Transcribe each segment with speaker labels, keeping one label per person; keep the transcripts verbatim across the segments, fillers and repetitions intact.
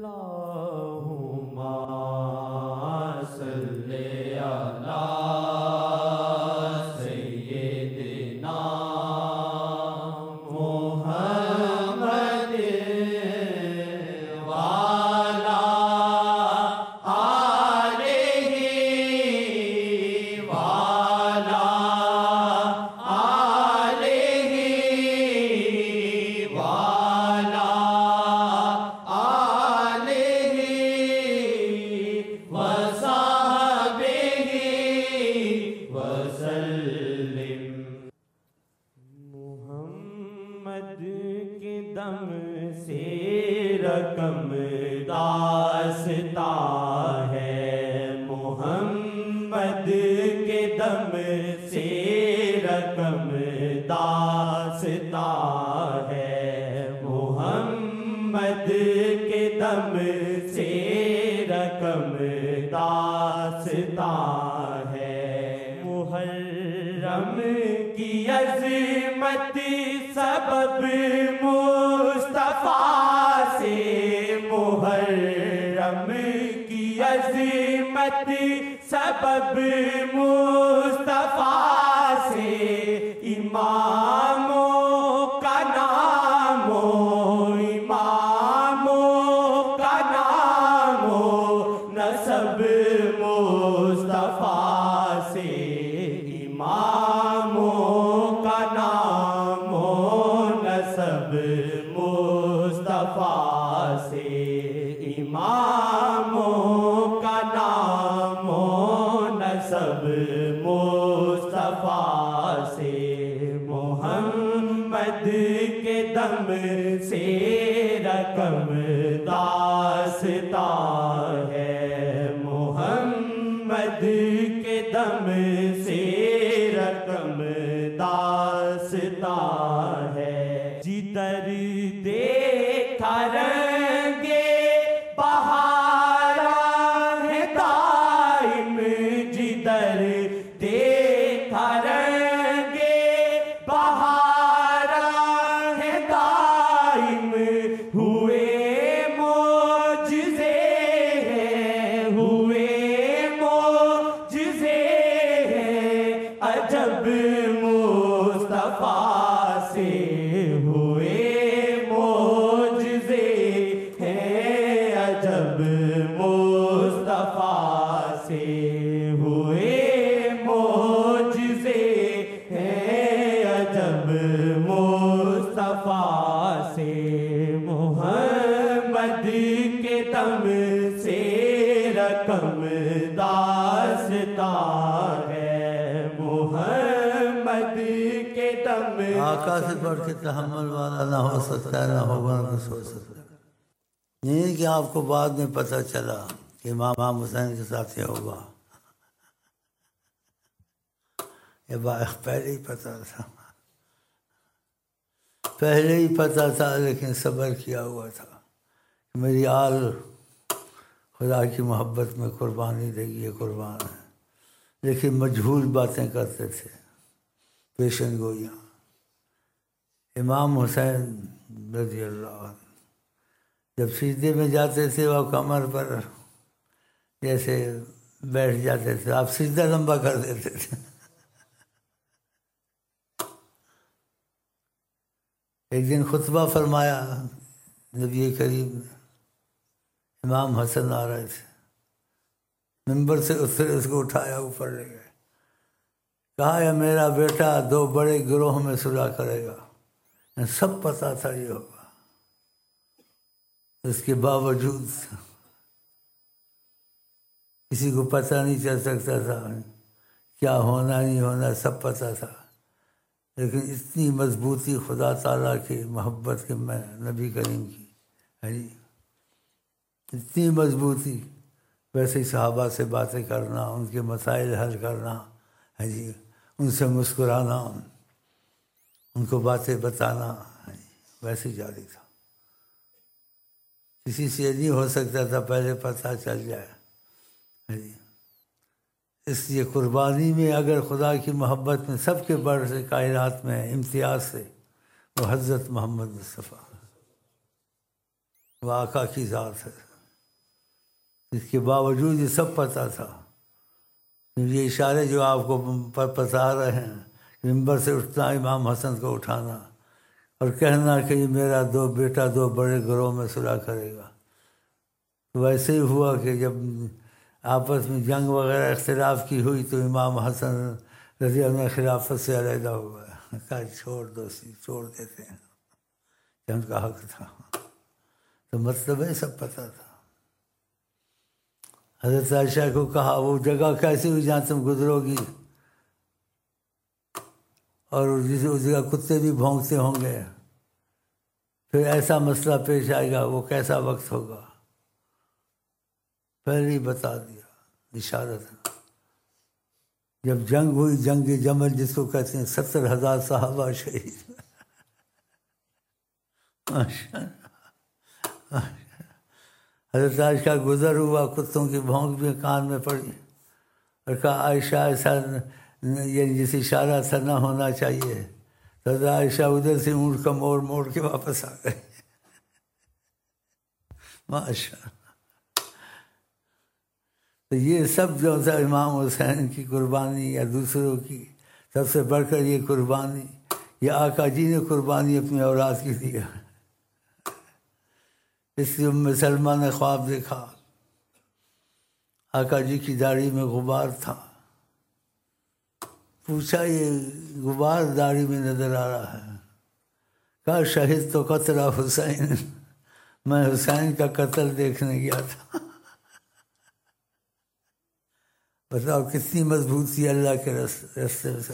Speaker 1: اللہم صلی علی سیدنا محمد وعلی آلہ وعلی آلہ وعلی آلہ وصحبہ وسلم۔ محمد کے دم سے رقم داستاں ہے، محمد کے دم سے رقم داستاں ہے، محمد کے دم سے رقم داستاں ہے۔ محرم کی عظمت سبب مصطفیٰ سے، محرم کی عظمت سبب مصطفیٰ سے، اماموں کا نام و اماموں کا نام و نسب مصطفیٰ سے، اماموں کا نام و نسب مصطفیٰ سے، اماموں کا نام و نسب مصطفیٰ سے۔ محمد کے دم سے رقم داستاں ہے، محمد کے دم سے رقم داستاں ہے۔ جدھر دیکھا رنگے بہاراں ہے دائم، جدھر دیکھا رنگے بہاراں ہے دائم، ہوئے معجزے ہیں، ہوئے معجزے ہیں، عجب مصطفیٰ سے ہوئے معجزے ہیں، عجب مصطفیٰ سے ہوئے معجزے ہیں، عجب مصطفیٰ سے۔ محمد کے دم سے رقم داستاں ہے، محمد کے دم۔
Speaker 2: آقا سے بڑھ کے تحمل والا نہ ہو سکتا ہے، نہ ہوگا نہ کچھ ہو سکتا ہے۔ نہیں کہ آپ کو بعد میں پتہ چلا کہ امام حسین کے ساتھ یہ ہوگا، یہ بات پہلے ہی پتہ تھا، پہلے ہی پتہ تھا، لیکن صبر کیا ہوا تھا کہ میری آل خدا کی محبت میں قربانی دے گی، یہ قربان ہے، لیکن مجہول باتیں کرتے تھے، پیشن گوئیاں۔ امام حسین رضی اللہ عنہ جب سجدے میں جاتے تھے، وہ کمر پر جیسے بیٹھ جاتے تھے، آپ سجدہ لمبا کر دیتے تھے۔ ایک دن خطبہ فرمایا نبی کریم نے، امام حسن آ رہے تھے، منبر سے اترے، اس کو اٹھایا، اوپر لے گئے، کہا یہ میرا بیٹا دو بڑے گروہ میں صلح کرے گا، سب پتہ تھا یہ ہوگا، اس کے باوجود کسی کو پتہ نہیں چل سکتا تھا کیا ہونا نہیں ہونا، سب پتہ تھا، لیکن اتنی مضبوطی خدا تعالیٰ کی محبت کے میں نبی کریم کی ہے جی، اتنی مضبوطی۔ ویسے ہی صحابہ سے باتیں کرنا، ان کے مسائل حل کرنا ہے جی، ان سے مسکرانا، ان کو باتیں بتانا، ویسے ہی جاری تھا۔ کسی سے یہ نہیں ہو سکتا تھا پہلے پتہ چل جائے جی۔ اس لیے قربانی میں اگر خدا کی محبت میں سب کے بڑھ سے کائنات میں امتیاز سے وہ حضرت محمد مصطفیٰ، وہ آقا کی ذات ہے۔ اس کے باوجود یہ سب پتہ تھا. یہ اشارے جو آپ کو پر بتا رہے ہیں، ممبر سے اٹھنا، امام حسن کو اٹھانا اور کہنا کہ یہ میرا دو بیٹا دو بڑے گروہ میں صلح کرے گا. تو ویسے ہی ہوا کہ جب آپس میں جنگ وغیرہ اختلاف کی ہوئی تو امام حسن رضی اللہ عنہ خلافت سے علیحدہ ہوا. کہا چھوڑ دو سی چھوڑ دیتے ہیں، ان کا حق تھا. تو مطلب ہے سب پتہ تھا. حضرت عائشہ کو کہا وہ جگہ کیسی ہوئی جہاں تم گزرو گی، اور جس اس جگہ کتے بھی بھونکتے ہوں گے، پھر ایسا مسئلہ پیش آئے گا، وہ کیسا وقت ہوگا. پہلے ہی بتا دیا اشارت. جب جنگ ہوئی، جنگ جمل جس کو کہتے ہیں، ستر ہزار صحابہ شہید. حضرت عائشہ گزر ہوا، کتوں کی بھونک بھی کان میں پڑی، اور کہا عائشہ ایسا یعنی جس اشارہ سے نہ ہونا چاہیے. تو حضرت عائشہ ادھر سے اونٹ کا موڑ موڑ کے واپس آ گئے. ماشاء اللہ. تو یہ سب جو تھا امام حسین کی قربانی یا دوسروں کی، سب سے بڑھ کر یہ قربانی یہ آقا جی نے قربانی اپنی اولاد کی دیا. اس لیے ام سلمہ نے خواب دیکھا، آقا جی کی داڑھی میں غبار تھا. پوچھا یہ غبار داڑھی میں نظر آ رہا ہے. کہا شہید تو قتل حسین، میں حسین کا قتل دیکھنے گیا تھا. بتاؤ کتنی مضبوط تھی اللہ کے راستے میں.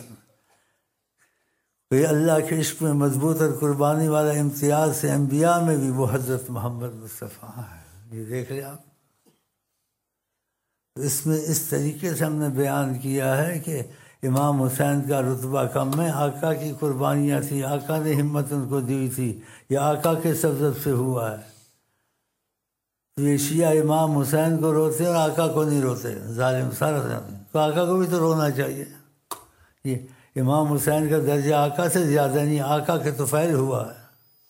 Speaker 2: یہ اللہ کے عشق میں مضبوط اور قربانی والا امتیاز سے انبیاء میں بھی وہ حضرت محمد مصطفیٰ ہے. یہ دیکھ لیں آپ. اس میں اس طریقے سے ہم نے بیان کیا ہے کہ امام حسین کا رتبہ کم ہے، آقا کی قربانیاں تھیں، آقا نے ہمت ان کو دی تھی، یہ آقا کے سبب سے ہوا ہے. یہ شیعہ امام حسین کو روتے اور آقا کو نہیں روتے، ظالم سارا ظالم. تو آقا کو بھی تو رونا چاہیے. یہ امام حسین کا درجہ آقا سے زیادہ نہیں، آقا کے تو فعل ہوا ہے.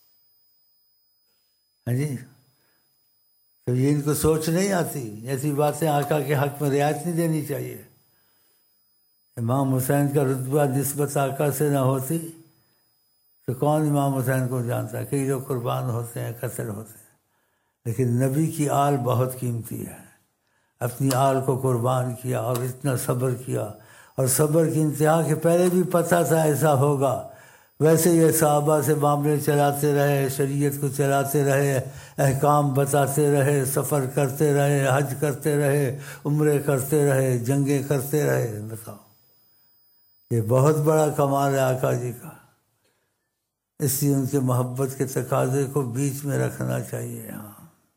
Speaker 2: ہاں جی. تو یہ ان کو سوچ نہیں آتی، ایسی باتیں آقا کے حق میں رعایت نہیں دینی چاہیے. امام حسین کا رتبہ نسبت آقا سے نہ ہوتی تو کون امام حسین کو جانتا ہے. کئی لوگ قربان ہوتے ہیں، قتل ہوتے ہیں، لیکن نبی کی آل بہت قیمتی ہے. اپنی آل کو قربان کیا اور اتنا صبر کیا، اور صبر کی انتہا کے پہلے بھی پتہ تھا ایسا ہوگا. ویسے یہ صحابہ سے معاملے چلاتے رہے، شریعت کو چلاتے رہے، احکام بتاتے رہے، سفر کرتے رہے، حج کرتے رہے، عمرے کرتے رہے، جنگیں کرتے رہے. بتاؤ یہ بہت بڑا کمال ہے آقا جی کا. اس لیے ان کے محبت کے تقاضے کو بیچ میں رکھنا چاہیے. ہاں.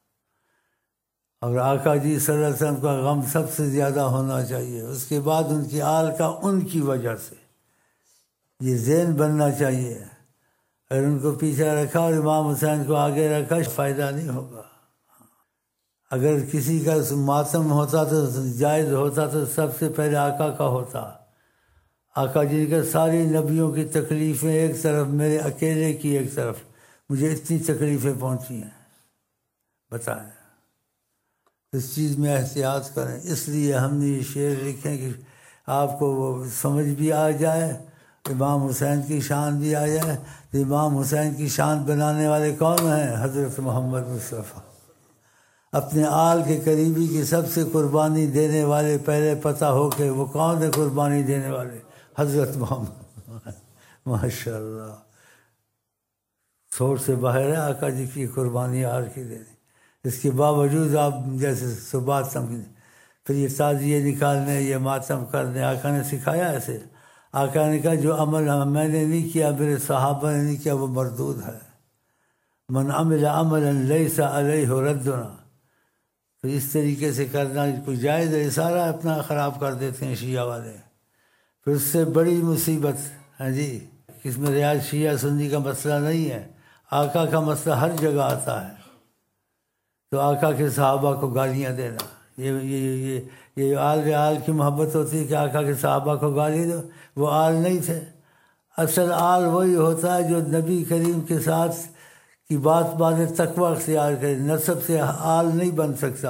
Speaker 2: اور آقا جی صلی اللہ علیہ وسلم کا غم سب سے زیادہ ہونا چاہیے. اس کے بعد ان کی آل کا ان کی وجہ سے یہ ذہن بننا چاہیے. اگر ان کو پیچھے رکھا اور امام حسین کو آگے رکھا فائدہ نہیں ہوگا. اگر کسی کا ماتم ہوتا تو جائز ہوتا تو سب سے پہلے آقا کا ہوتا. آقا جی کے ساری نبیوں کی تکلیفیں ایک طرف، میرے اکیلے کی ایک طرف، مجھے اتنی تکلیفیں پہنچی ہیں. بتائیں. اس چیز میں احتیاط کریں. اس لیے ہم نے یہ شعر لکھے کہ آپ کو وہ سمجھ بھی آ جائے، امام حسین کی شان بھی آ جائے. تو امام حسین کی شان بنانے والے کون ہیں؟ حضرت محمد مصطفیٰ. اپنے آل کے قریبی کی سب سے قربانی دینے والے پہلے پتہ ہو کہ وہ کون ہے قربانی دینے والے؟ حضرت محمد. ماشاء اللہ. سوچ سے باہر ہے آقا جی کی قربانی آل کی دینی. اس کے باوجود آپ جیسے صبح سمجھیں، پھر یہ تعزیے نکالنے، یہ ماتم کرنے، آقا نے سکھایا ایسے. آقا نے کہا جو عمل میں نے نہیں کیا، میرے صحابہ نے نہیں کیا، وہ مردود ہے. من عمل عملا لیس علیہ ردنا. تو اس طریقے سے کرنا کوئی جائز ہے؟ سارا اپنا خراب کر دیتے ہیں شیعہ والے. پھر اس سے بڑی مصیبت ہے جی، اس میں رعایت شیعہ سنی کا مسئلہ نہیں ہے، آقا کا مسئلہ ہر جگہ آتا ہے. تو آقا کے صحابہ کو گالیاں دینا، یہ یہ یہ یہ آل آل کی محبت ہوتی ہے کہ آقا کے صحابہ کو گالی دو. وہ آل نہیں تھے. اصل آل وہی ہوتا ہے جو نبی کریم کے ساتھ کی بات بات تقوی اختیار کرے. نسب سے آل نہیں بن سکتا.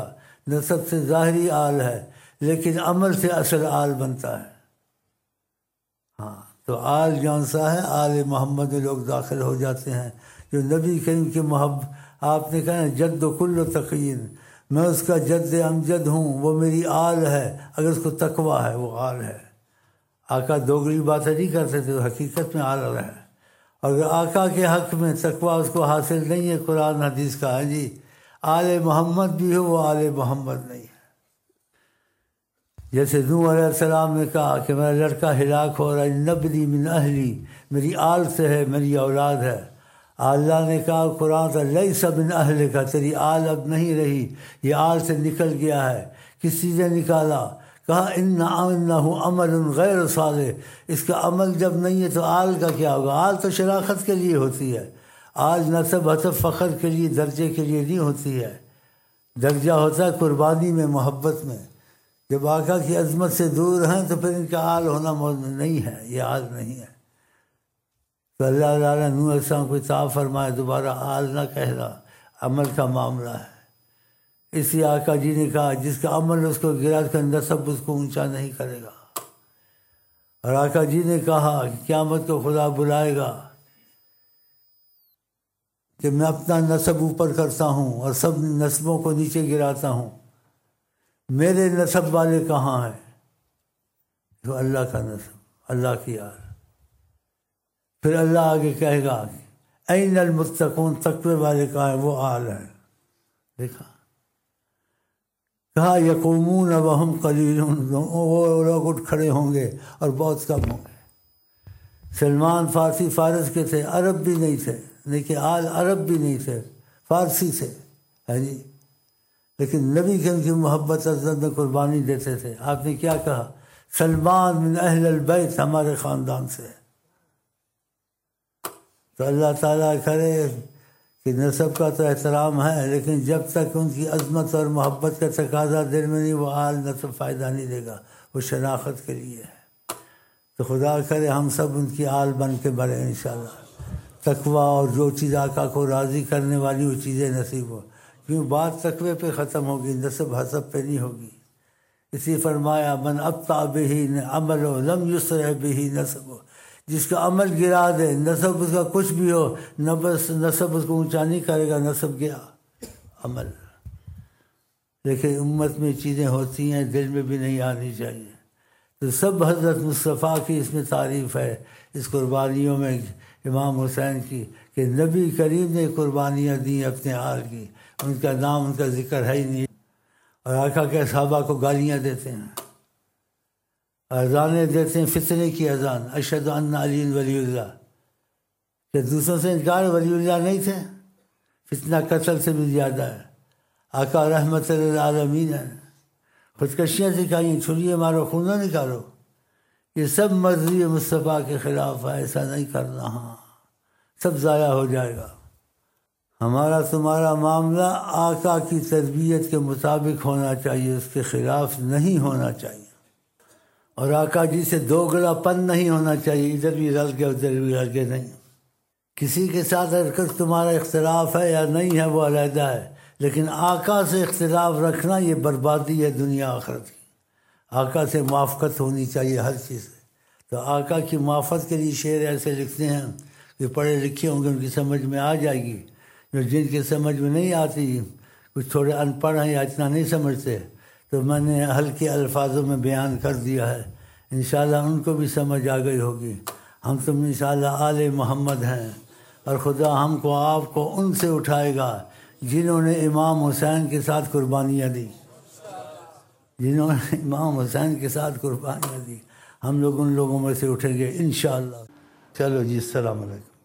Speaker 2: نسب سے ظاہری آل ہے لیکن عمل سے اصل آل بنتا ہے۔ ہاں تو آل جون سا ہے، آل محمد میں لوگ داخل ہو جاتے ہیں جو نبی کریم کی محبت، آپ نے کہا جد و کل و تقین، میں اس کا جد امجد ہوں، وہ میری آل ہے۔ اگر اس کو تقویٰ ہے وہ آل ہے۔ آقا دوگلی باتیں نہیں کرتے تھے، حقیقت میں آل ہے۔ اور اگر آقا کے حق میں تقویٰ اس کو حاصل نہیں ہے، قرآن حدیث کا ہے جی آل محمد بھی ہو وہ آل محمد نہیں ہے۔ جیسے نوح علیہ السلام نے کہا کہ میرا لڑکا ہلاک ہو رہا ہے، نبنی من اہلی، میری آل سے ہے، میری اولاد ہے۔ اللہ نے کہا قرآن سے لیس من اہل کا، تیری آل اب نہیں رہی، یہ آل سے نکل گیا ہے۔ کسی نے نکالا، کہا ان انہ عمل غیر صالح، اس کا عمل جب نہیں ہے تو آل کا کیا ہوگا؟ آل تو شراخت کے لیے ہوتی ہے، آل نسب حسب فخر کے لیے، درجے کے لیے نہیں ہوتی ہے۔ درجہ ہوتا ہے قربانی میں، محبت میں۔ جب آقا کی عظمت سے دور ہیں تو پھر ان کا آل ہونا نہیں ہے، یہ آل نہیں ہے۔ تو اللہ تعالیٰ نوح علیہ السلام کو عطا فرمائے دوبارہ آل نہ کہنا، عمل کا معاملہ ہے۔ اسی آقا جی نے کہا جس کا عمل اس کو گرا کر نسب اس کو اونچا نہیں کرے گا۔ اور آقا جی نے کہا کہ قیامت کو خدا بلائے گا کہ میں اپنا نسب اوپر کرتا ہوں اور سب نسبوں کو نیچے گراتا ہوں، میرے نسب والے کہاں ہیں؟ جو اللہ کا نسب، اللہ کی آل۔ پھر اللہ آگے کہے گا این المتقون، تقوی والے کہاں ہیں؟ وہ آل ہیں۔ دیکھا کہا یقومون وہم قلیلون، وہ لوگ اٹھ کھڑے ہوں گے اور بہت کم ہوں گے۔ سلمان فارسی فارس کے تھے، عرب بھی نہیں تھے، لیکن آل عرب بھی نہیں تھے، فارسی تھے، ہے جی، لیکن نبی کے ان کی محبت عزت میں قربانی دیتے تھے۔ آپ نے کیا کہا؟ سلمان من اہل البیت، ہمارے خاندان سے۔ تو اللہ تعالیٰ کرے کہ نسب کا تو احترام ہے، لیکن جب تک ان کی عظمت اور محبت کا تقاضا دل میں نہیں، وہ آل نسب فائدہ نہیں دے گا، وہ شناخت کے لیے ہے۔ تو خدا کرے ہم سب ان کی آل بن کے بڑھیں انشاءاللہ۔ تقویٰ اور جو چیز آقا کو راضی کرنے والی وہ چیزیں نصیب ہو، کیوں بات تقوی پہ ختم ہوگی، نسب حسب پہ نہیں ہوگی۔ اسی فرمایا من ابطأ بہ عمل لم یسرع بہ نسب، جس کا عمل گرا دے، نسب اس کا کچھ بھی ہو، نسب اس کو اونچا نہیں کرے گا، نسب گیا عمل۔ لیکن امت میں چیزیں ہوتی ہیں دل میں بھی نہیں آنی چاہیے۔ تو سب حضرت مصطفیٰ کی اس میں تعریف ہے، اس قربانیوں میں امام حسین کی، کہ نبی کریم نے قربانیاں دیں اپنے آل کی، ان کا نام ان کا ذکر ہے ہی نہیں۔ اور آقا کے صحابہ کو گالیاں دیتے ہیں، اذانیں دیتے ہیں، فتنے کی اذان، اشہد ان علی ولی اللہ، کہ دوسروں سے انکار ولی اللہ نہیں تھے؟ فتنہ قتل سے بھی زیادہ ہے۔ آقا رحمت للعالمین ہے، خودکشیاں سکھائیں، چھریے مارو، خونہ نکالو، یہ سب مرضی مصطفیٰ کے خلاف ہے، ایسا نہیں کرنا، ہاں سب ضائع ہو جائے گا۔ ہمارا تمہارا معاملہ آقا کی تربیت کے مطابق ہونا چاہیے، اس کے خلاف نہیں ہونا چاہیے۔ اور آقا جی سے دوگلا پن نہیں ہونا چاہیے، ادھر بھی رل کے ادھر بھی رل کے نہیں۔ کسی کے ساتھ اگر تمہارا اختلاف ہے یا نہیں ہے وہ علیحدہ ہے، لیکن آقا سے اختلاف رکھنا یہ بربادی ہے دنیا آخرت کی۔ آقا سے موافقت ہونی چاہیے ہر چیز سے۔ تو آقا کی موافقت کے لیے شعر ایسے لکھتے ہیں کہ پڑھے لکھے ہوں گے ان کی سمجھ میں آ جائے گی، جو جن کی سمجھ میں نہیں آتی، کچھ تھوڑے ان پڑھ ہیں یا اتنا نہیں سمجھتے، تو میں نے ہلکے الفاظوں میں بیان کر دیا ہے، انشاءاللہ ان کو بھی سمجھ آ گئی ہوگی۔ ہم تم انشاءاللہ آل محمد ہیں، اور خدا ہم کو آپ کو ان سے اٹھائے گا جنہوں نے امام حسین کے ساتھ قربانیاں دی، جنہوں نے امام حسین کے ساتھ قربانیاں دی، ہم لوگ ان لوگوں میں سے اٹھیں گے انشاءاللہ۔ چلو جی، السلام علیکم۔